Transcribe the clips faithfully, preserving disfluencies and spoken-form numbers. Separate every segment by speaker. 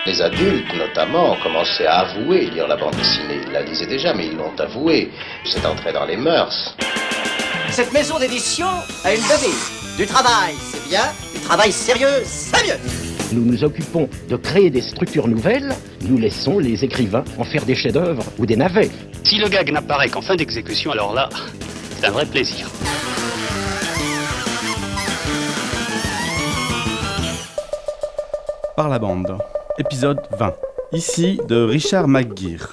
Speaker 1: Les adultes, notamment, ont commencé à avouer lire la bande dessinée. Ils la lisaient déjà, mais ils l'ont avoué. C'est entré dans les mœurs.
Speaker 2: Cette maison d'édition a une devise. Du travail, c'est bien. Du travail sérieux, c'est mieux.
Speaker 3: Nous nous occupons de créer des structures nouvelles. Nous laissons les écrivains en faire des chefs-d'œuvre ou des navets.
Speaker 4: Si le gag n'apparaît qu'en fin d'exécution, alors là, c'est un vrai plaisir.
Speaker 5: Par la bande, épisode vingt. Ici de Richard McGeer.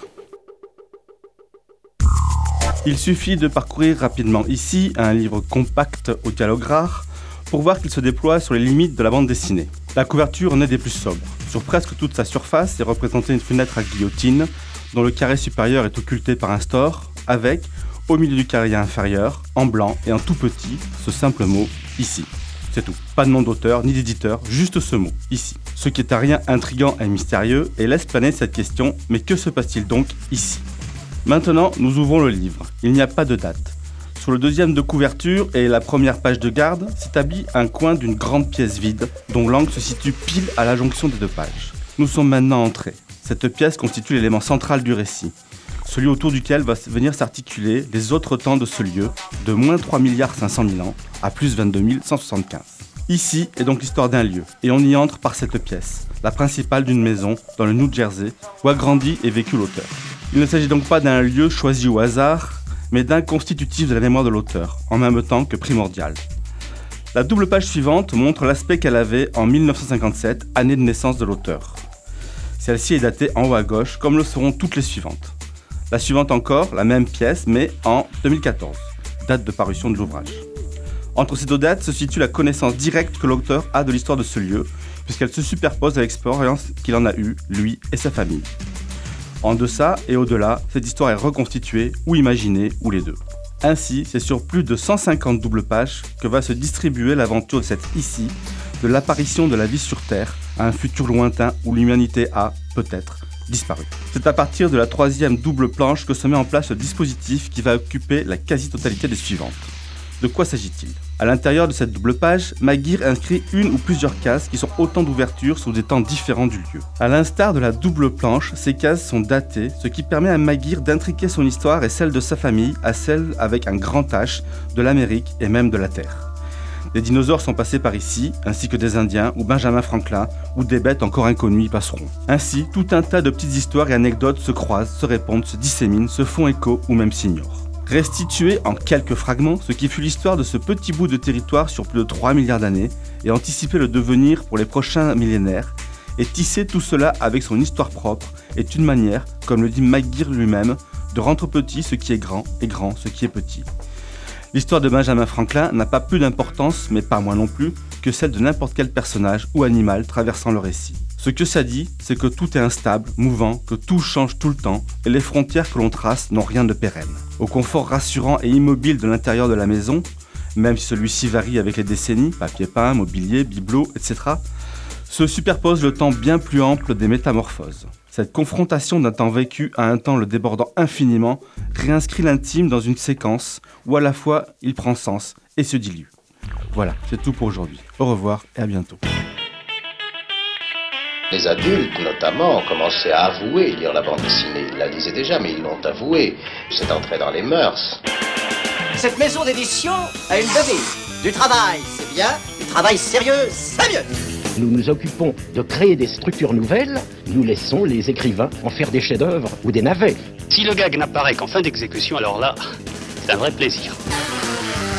Speaker 5: Il suffit de parcourir rapidement ici un livre compact au dialogue rare pour voir qu'il se déploie sur les limites de la bande dessinée. La couverture n'est des plus sobres. Sur presque toute sa surface est représentée une fenêtre à guillotine dont le carré supérieur est occulté par un store avec, au milieu du carré inférieur, en blanc et en tout petit, ce simple mot « ici ». C'est tout. Pas de nom d'auteur ni d'éditeur, juste ce mot, ici. Ce qui est à rien intriguant et mystérieux et laisse planer cette question, mais que se passe-t-il donc ici ? Maintenant, nous ouvrons le livre. Il n'y a pas de date. Sur le deuxième de couverture et la première page de garde, s'établit un coin d'une grande pièce vide, dont l'angle se situe pile à la jonction des deux pages. Nous sommes maintenant entrés. Cette pièce constitue l'élément central du récit, celui autour duquel va venir s'articuler les autres temps de ce lieu, de moins trois milliards cinq cent mille ans à plus vingt-deux mille cent soixante-quinze. Ici est donc l'histoire d'un lieu, et on y entre par cette pièce, la principale d'une maison dans le New Jersey, où a grandi et vécu l'auteur. Il ne s'agit donc pas d'un lieu choisi au hasard, mais d'un constitutif de la mémoire de l'auteur, en même temps que primordial. La double page suivante montre l'aspect qu'elle avait en dix-neuf cent cinquante-sept, année de naissance de l'auteur. Celle-ci est datée en haut à gauche, comme le seront toutes les suivantes. La suivante encore, la même pièce, mais en deux mille quatorze, date de parution de l'ouvrage. Entre ces deux dates se situe la connaissance directe que l'auteur a de l'histoire de ce lieu, puisqu'elle se superpose à l'expérience qu'il en a eue, lui et sa famille. En deçà et au-delà, cette histoire est reconstituée ou imaginée, ou les deux. Ainsi, c'est sur plus de cent cinquante doubles pages que va se distribuer l'aventure de cette ici, de l'apparition de la vie sur Terre à un futur lointain où l'humanité a, peut-être, disparu. C'est à partir de la troisième double planche que se met en place le dispositif qui va occuper la quasi-totalité des suivantes. De quoi s'agit-il ? À l'intérieur de cette double page, McGeer inscrit une ou plusieurs cases qui sont autant d'ouvertures sous des temps différents du lieu. À l'instar de la double planche, ces cases sont datées, ce qui permet à McGeer d'intriquer son histoire et celle de sa famille à celle avec un grand H de l'Amérique et même de la Terre. Des dinosaures sont passés par ici, ainsi que des Indiens ou Benjamin Franklin, ou des bêtes encore inconnues y passeront. Ainsi, tout un tas de petites histoires et anecdotes se croisent, se répondent, se disséminent, se font écho ou même s'ignorent. Restituer en quelques fragments ce qui fut l'histoire de ce petit bout de territoire sur plus de trois milliards d'années et anticiper le devenir pour les prochains millénaires et tisser tout cela avec son histoire propre est une manière, comme le dit McGeer lui-même, de rendre petit ce qui est grand et grand ce qui est petit. L'histoire de Benjamin Franklin n'a pas plus d'importance, mais pas moins non plus, que celle de n'importe quel personnage ou animal traversant le récit. Ce que ça dit, c'est que tout est instable, mouvant, que tout change tout le temps, et les frontières que l'on trace n'ont rien de pérenne. Au confort rassurant et immobile de l'intérieur de la maison, même si celui-ci varie avec les décennies, papier peint, mobilier, bibelots, et cetera, se superpose le temps bien plus ample des métamorphoses. Cette confrontation d'un temps vécu à un temps le débordant infiniment réinscrit l'intime dans une séquence où à la fois il prend sens et se dilue. Voilà, c'est tout pour aujourd'hui. Au revoir et à bientôt.
Speaker 1: Les adultes, notamment, ont commencé à avouer lire la bande dessinée. Ils la lisaient déjà, mais ils l'ont avoué. C'est entré dans les mœurs.
Speaker 2: Cette maison d'édition a une devise. Du travail, c'est bien. Du travail sérieux, c'est mieux.
Speaker 3: Nous nous occupons de créer des structures nouvelles. Nous laissons les écrivains en faire des chefs-d'œuvre ou des navets.
Speaker 4: Si le gag n'apparaît qu'en fin d'exécution, alors là, c'est un vrai plaisir.